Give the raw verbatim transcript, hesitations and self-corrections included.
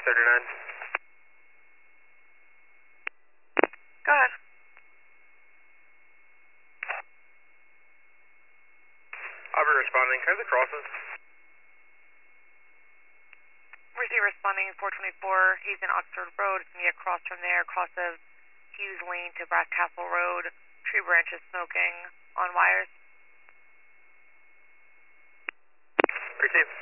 thirty-nine. Go ahead. I'll be responding. Can I have the crosses? Receive responding four twenty-four, he's in Oxford Road. It's going to be across from there, across of Hughes Lane to Brass Castle Road. Tree branches smoking on wires. Receive.